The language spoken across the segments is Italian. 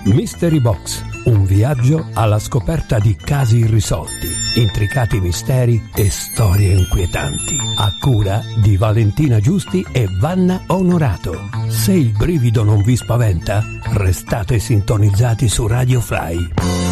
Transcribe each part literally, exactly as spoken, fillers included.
Mystery Box, un viaggio alla scoperta di casi irrisolti, intricati misteri e storie inquietanti. A cura di Valentina Giusti e Vanna Onorato. Se il brivido non vi spaventa, restate sintonizzati su Radio Fly.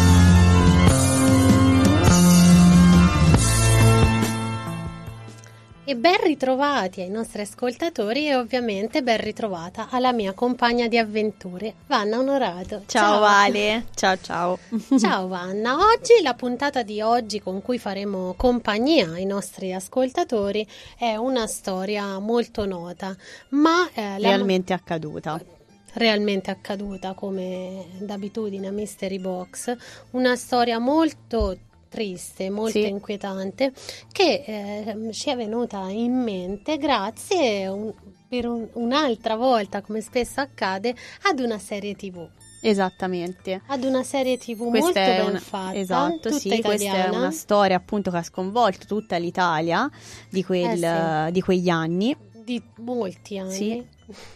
E ben ritrovati ai nostri ascoltatori e ovviamente ben ritrovata alla mia compagna di avventure, Vanna Onorato. Ciao, ciao Vale, ciao ciao. Ciao Vanna, oggi la puntata di oggi con cui faremo compagnia ai nostri ascoltatori è una storia molto nota, ma eh, realmente la... accaduta. realmente accaduta come d'abitudine a Mystery Box, una storia molto triste, molto sì. inquietante, che eh, ci è venuta in mente grazie un, per un, un'altra volta, come spesso accade, ad una serie tivù. Esattamente. Ad una serie tivù molto ben una, fatta, esatto, tutta sì, italiana. Questa è una storia appunto che ha sconvolto tutta l'Italia di, quel, eh sì. di quegli anni. Di molti anni. Sì.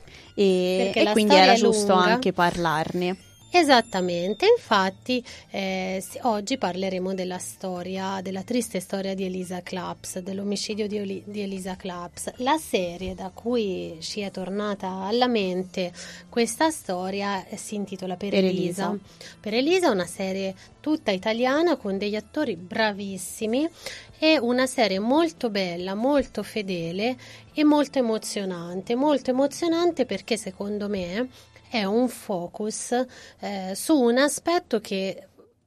E, e quindi era giusto lunga. anche parlarne. Esattamente, infatti eh, oggi parleremo della storia, della triste storia di Elisa Claps, dell'omicidio di, Oli- di Elisa Claps. La serie da cui ci è tornata alla mente questa storia si intitola Per, per Elisa. Elisa. Per Elisa è una serie tutta italiana con degli attori bravissimi e una serie molto bella, molto fedele e molto emozionante, molto emozionante perché secondo me è un focus eh, su un aspetto che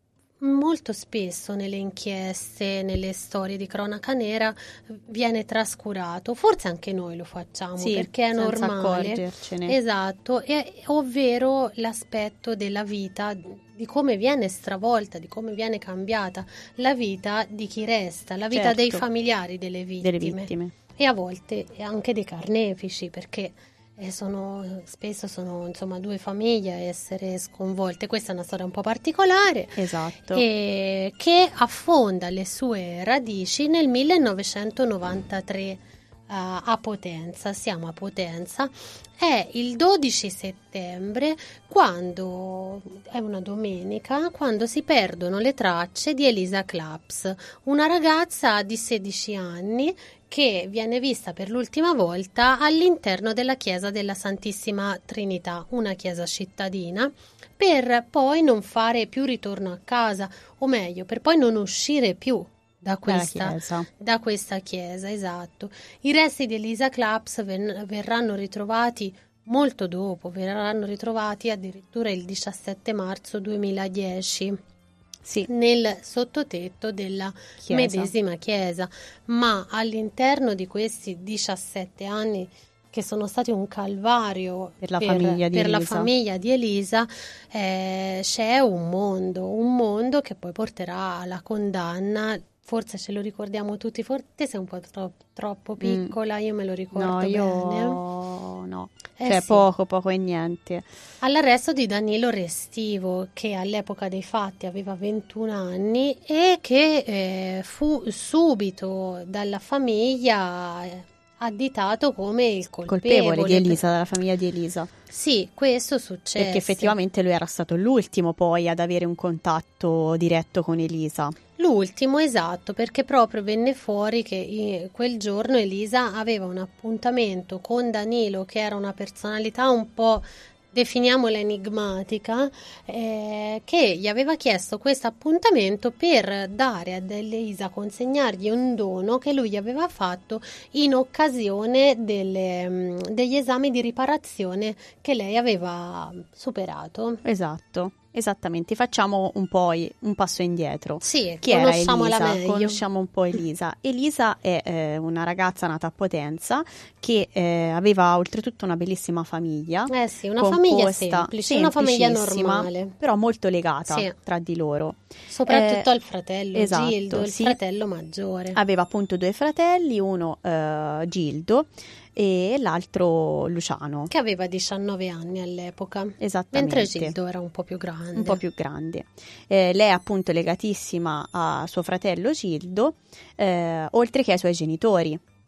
molto spesso nelle inchieste, nelle storie di cronaca nera viene trascurato, forse anche noi lo facciamo sì, perché è normale, accorgercene. Esatto, è, ovvero l'aspetto della vita, di come viene stravolta, di come viene cambiata la vita di chi resta, la vita certo. dei familiari delle vittime, delle vittime e a volte anche dei carnefici, perché E sono, spesso sono insomma due famiglie a essere sconvolte. Questa è una storia un po' particolare, esatto, e che affonda le sue radici nel millenovecentonovantatré uh, a Potenza. Siamo a Potenza, è il dodici settembre, quando è una domenica, quando si perdono le tracce di Elisa Claps, una ragazza di sedici anni che viene vista per l'ultima volta all'interno della chiesa della Santissima Trinità, una chiesa cittadina, per poi non fare più ritorno a casa, o meglio, per poi non uscire più da questa chiesa. Da questa chiesa, esatto. I resti di Elisa Claps ven- verranno ritrovati molto dopo, verranno ritrovati addirittura il diciassette marzo duemiladieci. Sì. Nel sottotetto della chiesa. medesima chiesa, ma all'interno di questi diciassette anni che sono stati un calvario per la per, famiglia di per Elisa, la famiglia di Elisa eh, c'è un mondo, un mondo che poi porterà alla condanna. Forse ce lo ricordiamo tutti, forse sei un po' tro- troppo piccola, mm. io me lo ricordo no, bene. Io no, eh cioè sì. poco, poco e niente. All'arresto di Danilo Restivo, che all'epoca dei fatti aveva ventuno anni e che eh, fu subito dalla famiglia eh, additato come il colpevole. colpevole di Elisa, dalla famiglia di Elisa. Sì, questo successe. Perché effettivamente lui era stato l'ultimo poi ad avere un contatto diretto con Elisa. L'ultimo, esatto, perché proprio venne fuori che quel giorno Elisa aveva un appuntamento con Danilo, che era una personalità un po', definiamola enigmatica, eh, che gli aveva chiesto questo appuntamento per dare ad Elisa, consegnargli un dono che lui gli aveva fatto in occasione delle, degli esami di riparazione che lei aveva superato. Esatto. Esattamente, facciamo un po' un passo indietro. Sì, Chi era Elisa? meglio. Conosciamo un po' Elisa. Elisa è eh, una ragazza nata a Potenza che eh, aveva oltretutto una bellissima famiglia. Eh sì, una famiglia semplice, una famiglia normale, però molto legata sì. tra di loro. Soprattutto eh, al fratello esatto, Gildo, il sì. fratello maggiore. Aveva appunto due fratelli, uno eh, Gildo e l'altro Luciano, che aveva diciannove anni all'epoca, esattamente, mentre Gildo era un po' più grande un po' più grande. Eh, lei è appunto legatissima a suo fratello Gildo, eh, oltre che ai suoi genitori,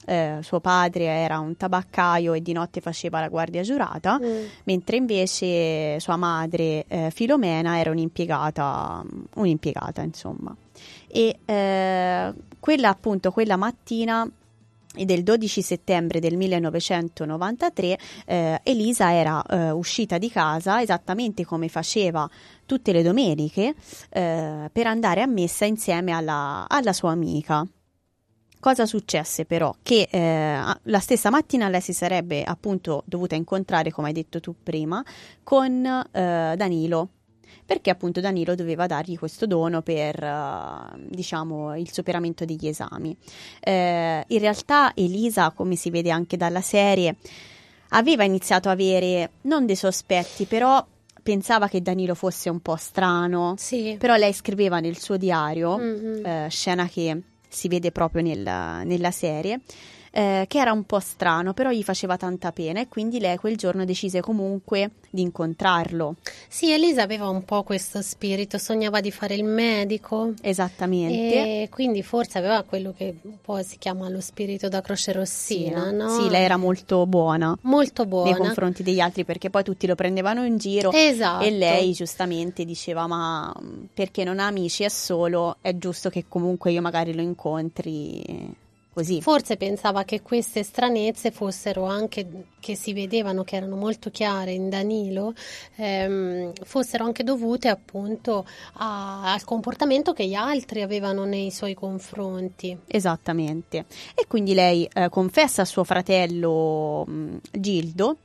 Eh, suo padre era un tabaccaio e di notte faceva la guardia giurata, mm. mentre invece sua madre eh, Filomena era un'impiegata, un'impiegata insomma. E eh, quella appunto quella mattina del dodici settembre del millenovecentonovantatré eh, Elisa era eh, uscita di casa esattamente come faceva tutte le domeniche eh, per andare a messa insieme alla, alla sua amica. Cosa successe però? Che eh, la stessa mattina lei si sarebbe appunto dovuta incontrare, come hai detto tu prima, con eh, Danilo, perché appunto Danilo doveva dargli questo dono per uh, diciamo il superamento degli esami. Eh, in realtà Elisa, come si vede anche dalla serie, aveva iniziato a avere non dei sospetti, però pensava che Danilo fosse un po' strano, sì. Però lei scriveva nel suo diario, mm-hmm. eh, scena che si vede proprio nella, nella serie, eh, che era un po' strano, però gli faceva tanta pena e quindi lei quel giorno decise comunque di incontrarlo. Sì, Elisa aveva un po' questo spirito, sognava di fare il medico. Esattamente. E quindi forse aveva quello che un po' si chiama lo spirito da croce rossina, sì, no? Sì, lei era molto buona. Molto buona. Nei confronti degli altri, perché poi tutti lo prendevano in giro. Esatto. E lei giustamente diceva, ma perché non ha amici, è solo, è giusto che comunque io magari lo incontri... Così. Forse pensava che queste stranezze fossero anche, che si vedevano, che erano molto chiare in Danilo, ehm, fossero anche dovute appunto a, al comportamento che gli altri avevano nei suoi confronti. Esattamente. E quindi lei eh, confessa a suo fratello mh, Gildo,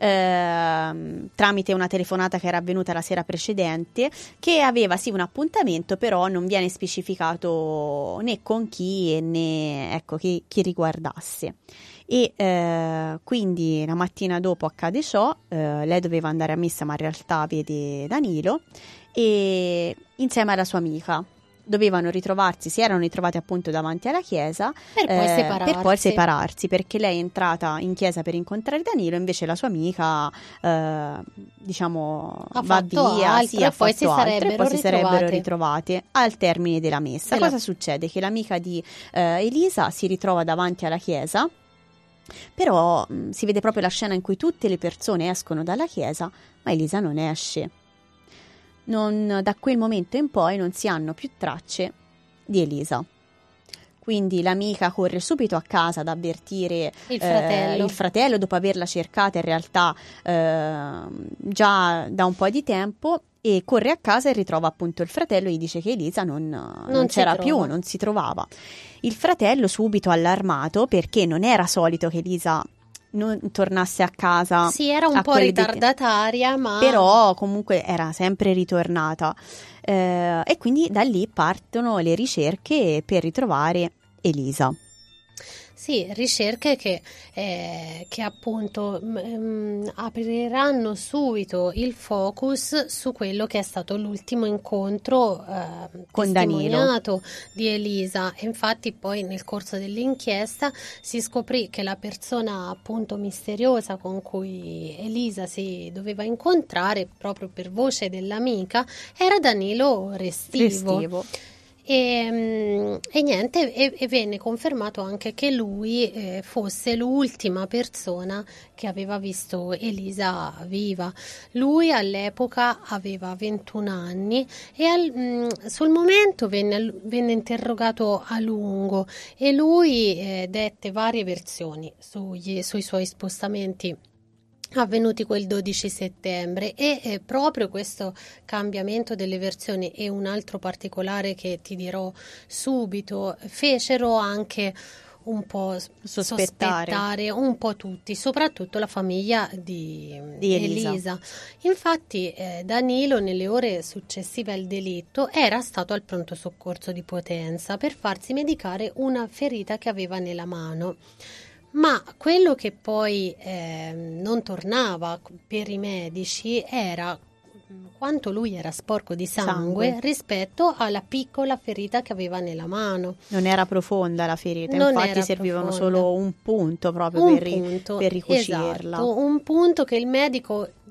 eh, tramite una telefonata che era avvenuta la sera precedente, che aveva sì un appuntamento, però non viene specificato né con chi e né ecco chi, chi riguardasse. E eh, quindi la mattina dopo accade ciò, eh, lei doveva andare a messa ma in realtà vede Danilo e insieme alla sua amica dovevano ritrovarsi, si erano ritrovati appunto davanti alla chiesa per poi, eh, separarsi. per poi separarsi, perché lei è entrata in chiesa per incontrare Danilo, invece la sua amica eh, diciamo ha va via, altro, sì, ha e poi fatto si altro sarebbero e poi si sarebbero ritrovate. ritrovate al termine della messa. Della... Cosa succede? Che l'amica di eh, Elisa si ritrova davanti alla chiesa, però mh, si vede proprio la scena in cui tutte le persone escono dalla chiesa, ma Elisa non esce. Non, da quel momento in poi non si hanno più tracce di Elisa. Quindi l'amica corre subito a casa ad avvertire il fratello, eh, il fratello dopo averla cercata in realtà eh, già da un po' di tempo, e corre a casa e ritrova appunto il fratello e gli dice che Elisa non, non, non c'era più, non si trovava. Il fratello subito allarmato, perché non era solito che Elisa non tornasse a casa. Sì, era un po' ritardataria, ma però comunque era sempre ritornata, eh, e quindi da lì partono le ricerche per ritrovare Elisa. Sì, ricerche che, eh, che appunto mh, apriranno subito il focus su quello che è stato l'ultimo incontro eh, con testimoniato Danilo di Elisa. E infatti poi nel corso dell'inchiesta si scoprì che la persona appunto misteriosa con cui Elisa si doveva incontrare, proprio per voce dell'amica, era Danilo Restivo. Restivo. E, e niente, e, e venne confermato anche che lui eh, fosse l'ultima persona che aveva visto Elisa viva. Lui all'epoca aveva ventuno anni e al, mh, sul momento venne, venne interrogato a lungo e lui eh, dette varie versioni sugli, sui suoi spostamenti avvenuti quel dodici settembre e eh, proprio questo cambiamento delle versioni e un altro particolare che ti dirò subito fecero anche un po' sospettare, sospettare un po' tutti, soprattutto la famiglia di, di Elisa. Elisa. Infatti eh, Danilo nelle ore successive al delitto era stato al pronto soccorso di Potenza per farsi medicare una ferita che aveva nella mano. Ma quello che poi eh, non tornava per i medici era quanto lui era sporco di sangue, sangue rispetto alla piccola ferita che aveva nella mano. Non era profonda la ferita, non infatti servivano profonda. Solo un punto proprio un per, punto, per ricucirla. Esatto, un punto che il medico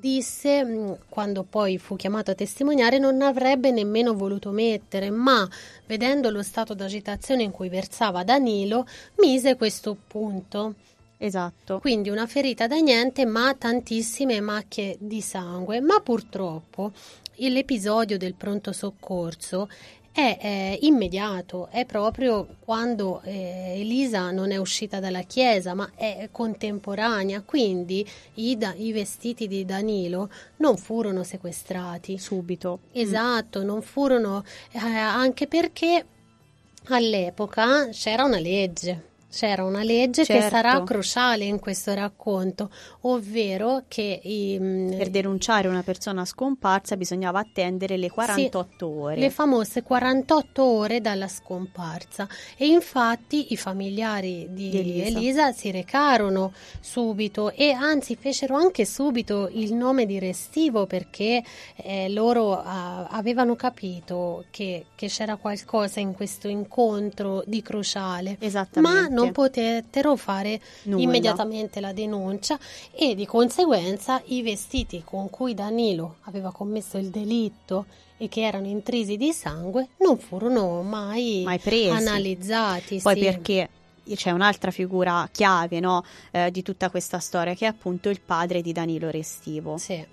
disse, quando poi fu chiamato a testimoniare, non avrebbe nemmeno voluto mettere, ma vedendo lo stato d'agitazione in cui versava Danilo, mise questo punto. Esatto. Quindi una ferita da niente, ma tantissime macchie di sangue. Ma purtroppo l'episodio del pronto soccorso è eh, immediato, è proprio quando eh, Elisa non è uscita dalla chiesa, ma è contemporanea, quindi i, da, i vestiti di Danilo non furono sequestrati subito. Esatto, mm. non furono, eh, anche perché all'epoca c'era una legge. C'era una legge certo. che sarà cruciale in questo racconto, ovvero che i, per denunciare una persona scomparsa bisognava attendere le quarantotto sì, ore. Le famose quarantotto ore dalla scomparsa, e infatti i familiari di, di Elisa. Elisa si recarono subito e anzi fecero anche subito il nome di restivo, perché eh, loro uh, avevano capito che, che c'era qualcosa in questo incontro di cruciale. Esattamente. Ma non potettero fare Nulla. immediatamente la denuncia, e di conseguenza i vestiti con cui Danilo aveva commesso il delitto e che erano intrisi di sangue non furono mai, mai presi. analizzati. Poi sì. perché c'è un'altra figura chiave, no, eh, di tutta questa storia, che è appunto il padre di Danilo Restivo. Sì.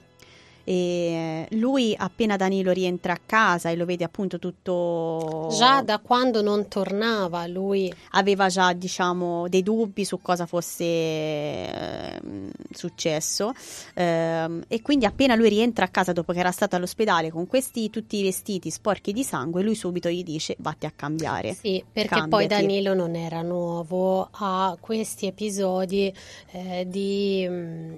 E lui, appena Danilo rientra a casa e lo vede appunto tutto, già da quando non tornava, lui aveva già, diciamo, dei dubbi su cosa fosse eh, successo, eh, e quindi appena lui rientra a casa dopo che era stato all'ospedale con questi tutti i vestiti sporchi di sangue, lui subito gli dice: vatti a cambiare. Sì, perché cambiati. Poi Danilo non era nuovo a questi episodi eh, di mh,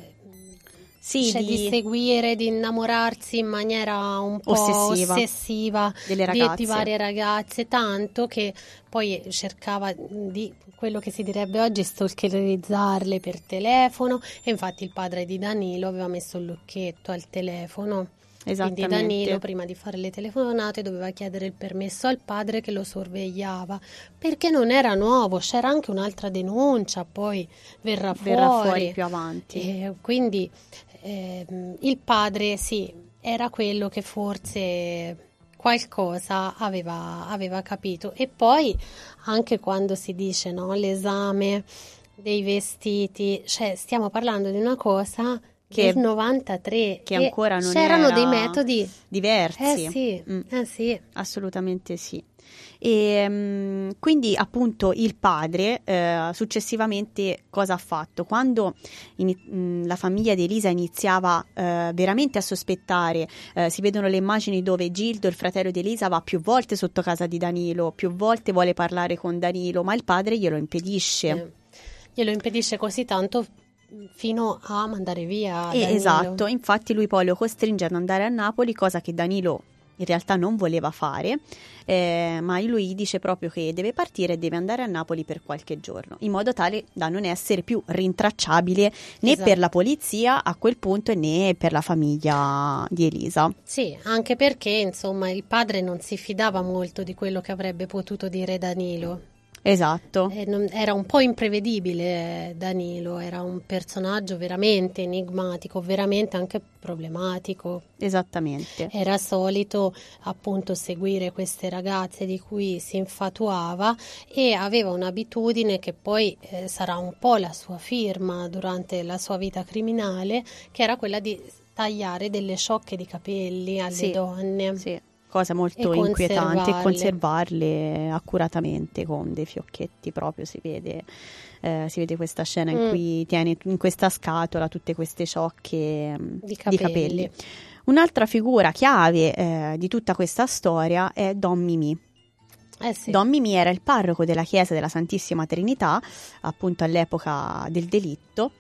Sì, cioè di... di seguire, di innamorarsi in maniera un po' ossessiva, ossessiva delle di, ragazze. di varie ragazze, tanto che poi cercava di, quello che si direbbe oggi, stalkerizzarle per telefono, e infatti il padre di Danilo aveva messo il lucchetto al telefono. Quindi Danilo, prima di fare le telefonate, doveva chiedere il permesso al padre che lo sorvegliava, perché non era nuovo, c'era anche un'altra denuncia, poi verrà fuori, verrà fuori più avanti. E quindi eh, il padre sì, era quello che forse qualcosa aveva, aveva capito. E poi anche quando si dice, no, l'esame dei vestiti, cioè stiamo parlando di una cosa che del novantatré, che ancora non c'erano era dei metodi diversi. Eh sì, mm. eh sì. Assolutamente sì. E um, quindi appunto il padre eh, successivamente cosa ha fatto? Quando in, mh, la famiglia di Elisa iniziava eh, veramente a sospettare, eh, si vedono le immagini dove Gildo, il fratello di Elisa, va più volte sotto casa di Danilo, più volte vuole parlare con Danilo, ma il padre glielo impedisce. Eh, glielo impedisce così tanto fino a mandare via eh, Danilo. Esatto, infatti lui poi lo costringe ad andare a Napoli, cosa che Danilo in realtà non voleva fare, eh, ma lui dice proprio che deve partire e deve andare a Napoli per qualche giorno, in modo tale da non essere più rintracciabile né esatto. per la polizia a quel punto né per la famiglia di Elisa. Sì, anche perché insomma il padre non si fidava molto di quello che avrebbe potuto dire Danilo. Esatto. Eh, non, era un po' imprevedibile Danilo, era un personaggio veramente enigmatico, veramente anche problematico. Esattamente. Era solito appunto seguire queste ragazze di cui si infatuava, e aveva un'abitudine che poi eh, sarà un po' la sua firma durante la sua vita criminale, che era quella di tagliare delle ciocche di capelli alle sì, donne. Sì. Cosa molto e inquietante, e conservarle accuratamente con dei fiocchetti, proprio si vede, eh, si vede questa scena in mm. cui tiene in questa scatola tutte queste ciocche di capelli. Di capelli. Un'altra figura chiave eh, di tutta questa storia è Don Mimì. Eh sì. Don Mimì era il parroco della chiesa della Santissima Trinità, appunto all'epoca del delitto.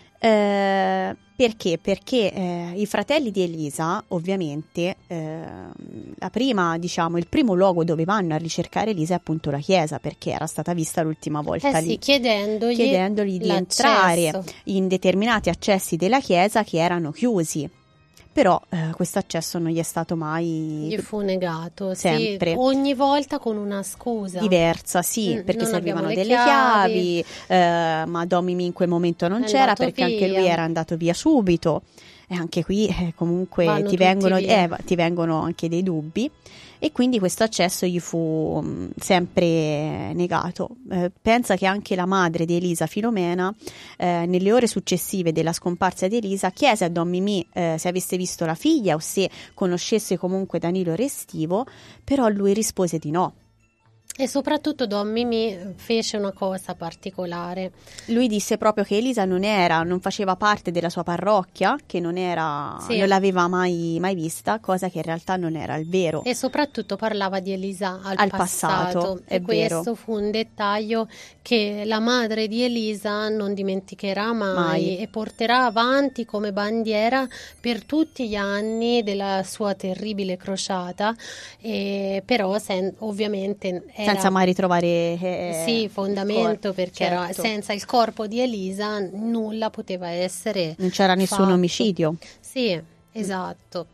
Eh, perché? Perché eh, i fratelli di Elisa, ovviamente, eh, la prima, diciamo, il primo luogo dove vanno a ricercare Elisa è appunto la chiesa, perché era stata vista l'ultima volta eh lì, sì, chiedendogli, chiedendogli di l'accesso. entrare in determinati accessi della chiesa che erano chiusi. Però eh, questo accesso non gli è stato mai... Gli fu negato, sempre. Sì, ogni volta con una scusa. Diversa, sì, Mm, perché non servivano abbiamo le delle chiavi, chiavi. eh, ma Don Mimì in quel momento non È c'era andato perché via. anche lui era andato via subito. E anche qui eh, comunque Vanno ti vengono, tutti via. eh, ti vengono anche dei dubbi, e quindi questo accesso gli fu mh, sempre negato. Eh, pensa che anche la madre di Elisa, Filomena, eh, nelle ore successive della scomparsa di Elisa chiese a Don Mimì eh, se avesse visto la figlia o se conoscesse comunque Danilo Restivo, però lui rispose di no. E soprattutto Don Mimì fece una cosa particolare. Lui disse proprio che Elisa non era, non faceva parte della sua parrocchia, che non era, Sì. non l'aveva mai, mai vista, cosa che in realtà non era il vero. E soprattutto parlava di Elisa al, Al passato, è e questo vero. fu un dettaglio che la madre di Elisa non dimenticherà mai, Mai. e porterà avanti come bandiera per tutti gli anni della sua terribile crociata, e però sen- ovviamente era, Senza mai ritrovare eh, sì, fondamento, il corpo, perché era, certo. senza il corpo di Elisa nulla poteva essere Non c'era nessun fatto. omicidio. Sì, esatto.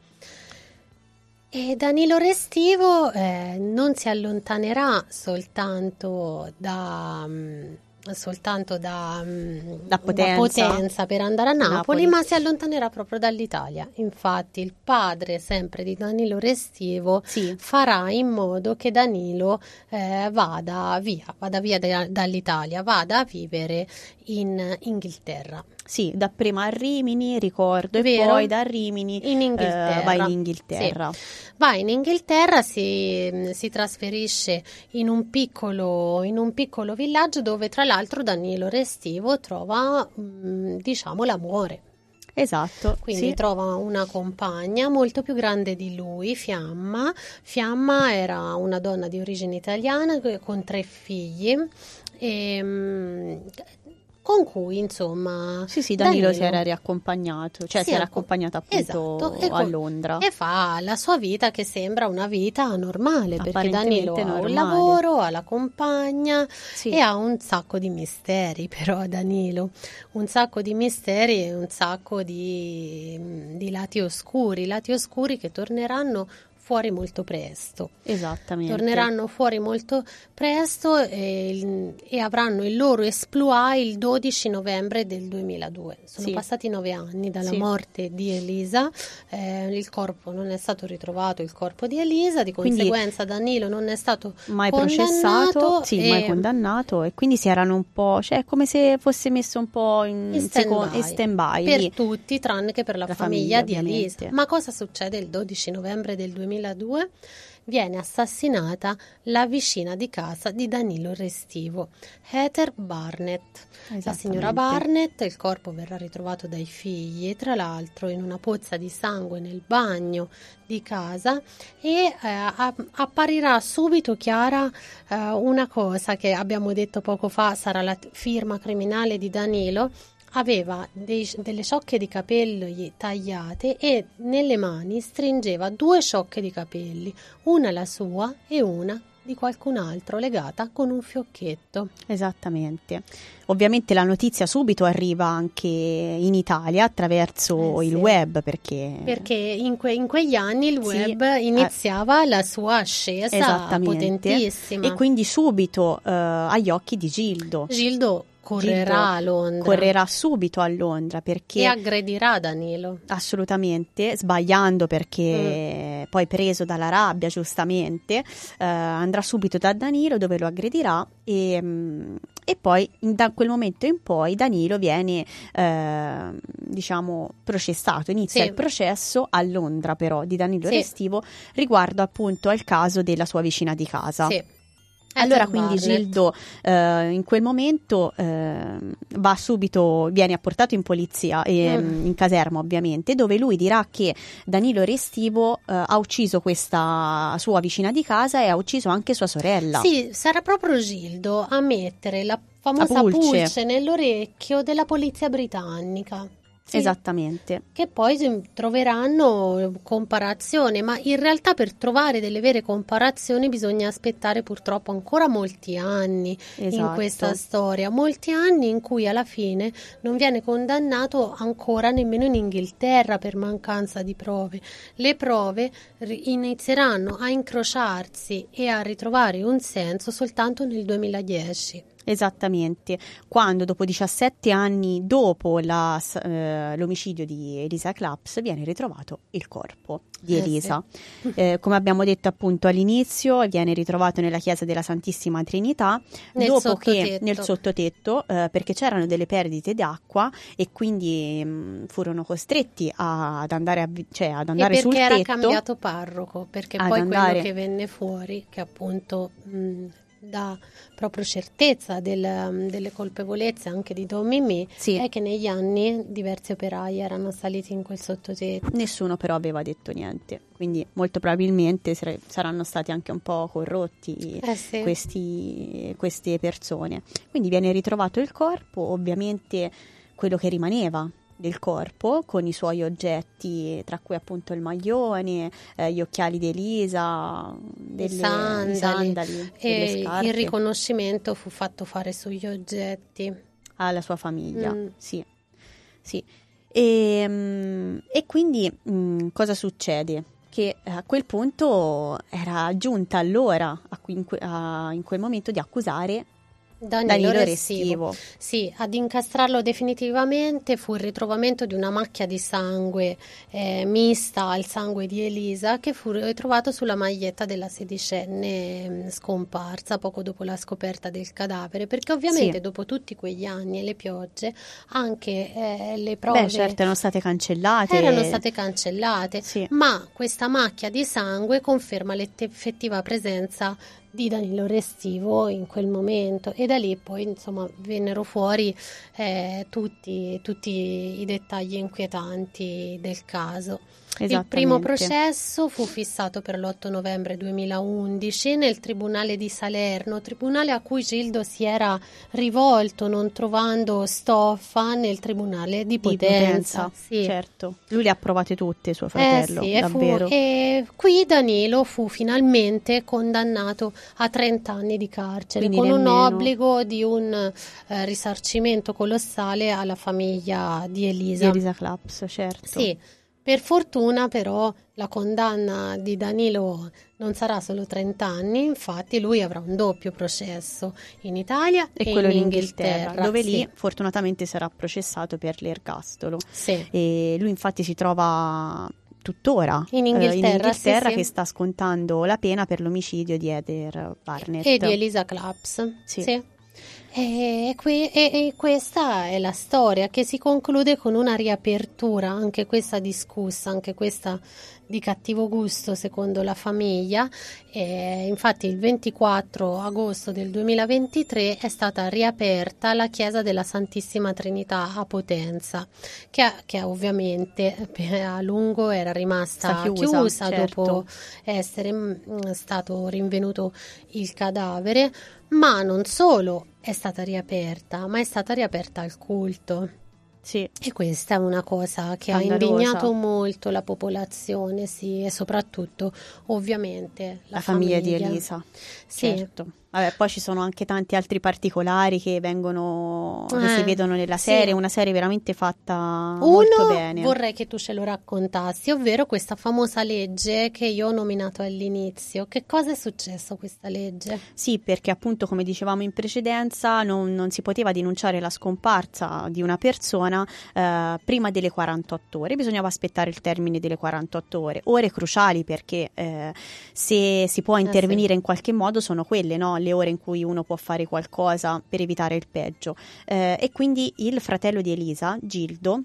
E Danilo Restivo eh, non si allontanerà soltanto da, mm, soltanto da, mm, Da Potenza. Potenza per andare a Napoli, Napoli. ma si allontanerà proprio dall'Italia. Infatti il padre, sempre di Danilo Restivo, Sì. farà in modo che Danilo eh, vada via, vada via da- dall'Italia, vada a vivere in Inghilterra. Sì, dapprima a Rimini, ricordo, e Vero? poi da Rimini In Inghilterra. eh, va in Inghilterra. Sì. Va in Inghilterra, si, si trasferisce in un, piccolo, in un piccolo villaggio dove tra l'altro Danilo Restivo trova, mh, diciamo, l'amore. Esatto, Quindi sì. trova una compagna molto più grande di lui, Fiamma. Fiamma era una donna di origine italiana eh, con tre figli, e, mh, con cui insomma Sì, sì, Danilo, si era riaccompagnato, cioè si si era accom- accompagnato appunto esatto, e a con- Londra. e fa la sua vita, che sembra una vita normale, perché Apparentemente Danilo ha un normale. lavoro, ha la compagna Sì. e ha un sacco di misteri, però Danilo, un sacco di misteri e un sacco di, di lati oscuri, lati oscuri che torneranno fuori molto presto. Esattamente. Torneranno fuori molto presto e, e avranno il loro exploit il dodici novembre del duemiladue. Sono Sì. passati nove anni dalla Sì. morte di Elisa, eh, il corpo non è stato ritrovato, il corpo di Elisa, di Quindi- conseguenza Danilo non è stato mai condannato, processato, sì, e- mai condannato, e quindi si erano un po', cioè è come se fosse messo un po' in, in seco- stand-by in stand-by per lì. tutti tranne che per la, La famiglia, famiglia, di Elisa. ovviamente. Ma cosa succede il dodici novembre del duemiladue? Viene assassinata la vicina di casa di Danilo Restivo, Heather Barnett. La Esattamente. signora Barnett, il corpo verrà ritrovato dai figli, tra l'altro in una pozza di sangue nel bagno di casa, e eh, a- apparirà subito chiara eh, una cosa che abbiamo detto poco fa, sarà la t- firma criminale di Danilo. Aveva dei- delle ciocche di capelli tagliate e nelle mani stringeva due ciocche di capelli, una la sua e una di qualcun altro, legata con un fiocchetto. Esattamente. Ovviamente la notizia subito arriva anche in Italia attraverso Eh, il sì. web, perché Perché in, que- in quegli anni il Sì, web eh, iniziava la sua ascesa esattamente. potentissima. E quindi subito eh, agli occhi di Gildo. Gildo correrà a Londra Correrà subito a Londra e perché aggredirà Danilo. assolutamente, sbagliando, perché poi preso dalla rabbia giustamente eh, andrà subito da Danilo dove lo aggredirà, e, mm, e poi in- da quel momento in poi Danilo viene eh, diciamo processato, inizia Sì. il processo a Londra però di Danilo Sì. Restivo riguardo appunto al caso della sua vicina di casa. Sì. Allora Heather quindi Barnett. Gildo eh, in quel momento eh, va subito, viene apportato in polizia, e, Mm. in caserma ovviamente, dove lui dirà che Danilo Restivo eh, ha ucciso questa sua vicina di casa e ha ucciso anche sua sorella. Sì, sarà proprio Gildo a mettere la famosa La pulce. pulce nell'orecchio della polizia britannica. Sì, Esattamente. che poi si troveranno comparazione, ma in realtà per trovare delle vere comparazioni bisogna aspettare purtroppo ancora molti anni in Esatto. questa storia, molti anni in cui alla fine non viene condannato ancora nemmeno in Inghilterra per mancanza di prove. Le prove ri- inizieranno a incrociarsi e a ritrovare un senso soltanto nel duemiladieci. Esattamente, quando dopo diciassette anni dopo la, eh, l'omicidio di Elisa Claps viene ritrovato il corpo di Elisa. Eh sì. eh, come abbiamo detto appunto all'inizio, viene ritrovato nella chiesa della Santissima Trinità, nel dopo che nel sottotetto, eh, perché c'erano delle perdite d'acqua e quindi mh, furono costretti a, ad andare, a, cioè, ad andare sul tetto. E perché era cambiato parroco, perché poi andare... quello che venne fuori, che appunto... Mh, dà proprio certezza del, delle colpevolezze anche di Don Mimì, sì. È che negli anni diversi operai erano saliti in quel sottotetto. Nessuno però aveva detto niente, quindi molto probabilmente sare- saranno stati anche un po' corrotti eh sì. questi, queste persone. Quindi viene ritrovato il corpo, ovviamente quello che rimaneva del corpo, con i suoi oggetti, tra cui appunto il maglione, eh, gli occhiali di Elisa, delle, i sandali, i sandali e delle scarpe. Il riconoscimento fu fatto fare sugli oggetti alla sua famiglia, mm. sì, sì. E, e quindi mh, cosa succede? Che a quel punto era giunta l'ora a cui in, que- a, in quel momento di accusare Danilo, Danilo Restivo. Restivo. Sì, ad incastrarlo definitivamente fu il ritrovamento di una macchia di sangue eh, mista al sangue di Elisa, che fu ritrovato sulla maglietta della sedicenne scomparsa poco dopo la scoperta del cadavere, perché ovviamente sì. Dopo tutti quegli anni e le piogge anche eh, le prove Beh, certo, erano state cancellate erano state cancellate sì. Ma questa macchia di sangue conferma l'effettiva presenza di Danilo Restivo in quel momento, e da lì poi insomma vennero fuori eh, tutti, tutti i dettagli inquietanti del caso. Il primo processo fu fissato per l'otto novembre duemilaundici nel Tribunale di Salerno, tribunale a cui Gildo si era rivolto non trovando stoffa nel Tribunale di Potenza. Di Potenza, sì. Certo. Lui le ha provate tutte, suo fratello, eh sì, davvero. E, fu, e qui Danilo fu finalmente condannato a trenta anni di carcere, quindi con nemmeno... un obbligo di un eh, risarcimento colossale alla famiglia di Elisa. Di Elisa Claps, certo. Sì. Per fortuna però la condanna di Danilo non sarà solo trenta anni, infatti lui avrà un doppio processo in Italia e, e quello in Inghilterra, Inghilterra, dove sì. Lì fortunatamente sarà processato per l'ergastolo. Sì. E lui infatti si trova tuttora in Inghilterra, eh, in Inghilterra sì, che sì. sta scontando la pena per l'omicidio di Heather Barnett e di Elisa Claps. Sì. Sì. E, qui, e, e questa è la storia che si conclude con una riapertura, anche questa discussa, anche questa di cattivo gusto secondo la famiglia. E infatti il ventiquattro agosto del duemilaventitré è stata riaperta la chiesa della Santissima Trinità a Potenza, che, che ovviamente a lungo era rimasta chiusa, chiusa certo. Dopo essere mh, stato rinvenuto il cadavere. Ma non solo è stata riaperta, ma è stata riaperta al culto. Sì. E questa è una cosa che Scandalosa. Ha indignato molto la popolazione, sì, e soprattutto ovviamente la, la famiglia. famiglia di Elisa. Sì. Certo. Vabbè, poi ci sono anche tanti altri particolari che vengono eh, che si vedono nella serie, sì. Una serie veramente fatta Uno, molto bene. Vorrei che tu ce lo raccontassi, ovvero questa famosa legge che io ho nominato all'inizio. Che cosa è successo a questa legge? Sì, perché appunto, come dicevamo in precedenza, non, non si poteva denunciare la scomparsa di una persona eh, prima delle quarantotto ore, bisognava aspettare il termine delle quarantotto ore, ore cruciali perché eh, se si può intervenire eh sì. in qualche modo sono quelle, no? Le ore in cui uno può fare qualcosa per evitare il peggio, eh, e quindi il fratello di Elisa, Gildo,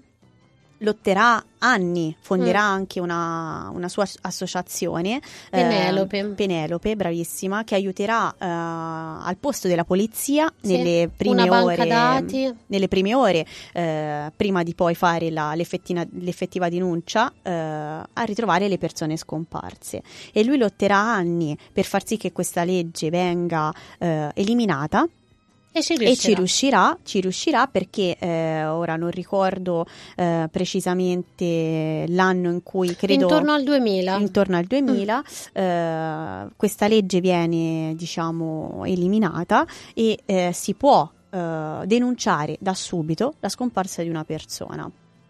lotterà anni, fonderà mm. anche una, una sua associazione, Penelope. Eh, Penelope, bravissima, che aiuterà eh, al posto della polizia sì. nelle prime una ore, banca dati. nelle prime ore eh, prima di poi fare la, l'effettiva denuncia, eh, a ritrovare le persone scomparse. E lui lotterà anni per far sì che questa legge venga eh, eliminata. E ci riuscirà, e ci riuscirà, ci riuscirà perché eh, ora non ricordo eh, precisamente l'anno in cui credo intorno al duemila, intorno al duemila mm. eh, questa legge viene diciamo eliminata e eh, si può eh, denunciare da subito la scomparsa di una persona.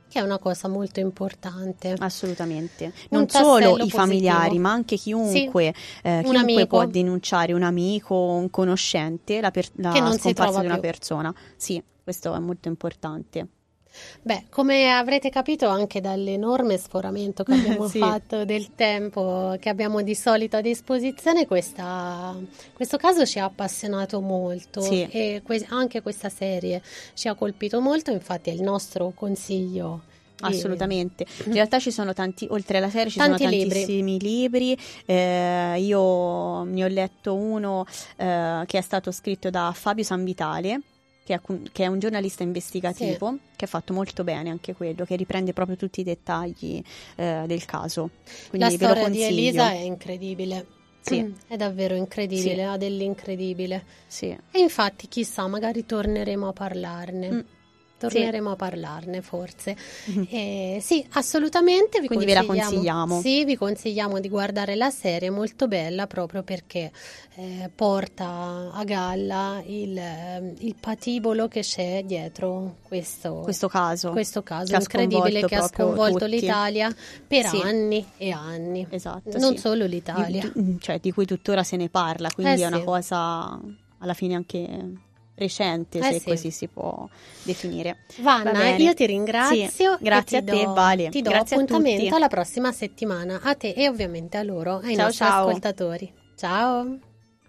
che è una cosa molto importante. Assolutamente. Un Non solo i positivo. familiari, ma anche chiunque, sì, eh, un chiunque amico. può denunciare, un amico, un conoscente, la, per- la che non si scomparsa trova di una più. persona. Sì, questo è molto importante. Beh, come avrete capito anche dall'enorme sforamento che abbiamo Sì. fatto del tempo che abbiamo di solito a disposizione, questa, questo caso ci ha appassionato molto Sì. e que- anche questa serie ci ha colpito molto, infatti è il nostro consiglio. di- Assolutamente. In realtà ci sono tanti, oltre alla serie ci Tanti sono libri. tantissimi libri. Eh, io ne ho letto uno eh, che è stato scritto da Fabio Sanvitale, che è, che è un giornalista investigativo, Sì. che ha fatto molto bene anche quello, che riprende proprio tutti i dettagli eh, del caso. La Quindi ve lo storia di consiglio. Elisa è incredibile. Sì. Mm, È davvero incredibile, Sì. ha dell'incredibile. Sì. E infatti, chissà, magari torneremo a parlarne. Mm. Torneremo a parlarne forse. Eh, sì, assolutamente. Vi Quindi ve la consigliamo- consigliamo. Sì, vi consigliamo di guardare la serie, è molto bella proprio perché eh, porta a galla il, eh, il patibolo che c'è dietro questo, Questo caso. questo caso che ha incredibile sconvolto che ha proprio sconvolto tutti. l'Italia per Sì. anni e anni. Esatto, Non sì. solo Di, l'Italia. di- cioè, di cui tuttora se ne parla, quindi Eh, è una sì. cosa alla fine anche recente, Eh, se sì. così si può definire. Vanna, Va bene. io ti ringrazio. Sì, e grazie ti a te, do- Vale. Ti do Grazie a appuntamento tutti. alla prossima settimana, a te e ovviamente a loro, ai Ciao, nostri ciao. ascoltatori. Ciao.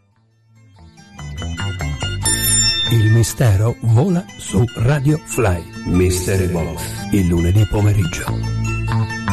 Il mistero vola su Radio Fly. Mystery Box, il lunedì pomeriggio.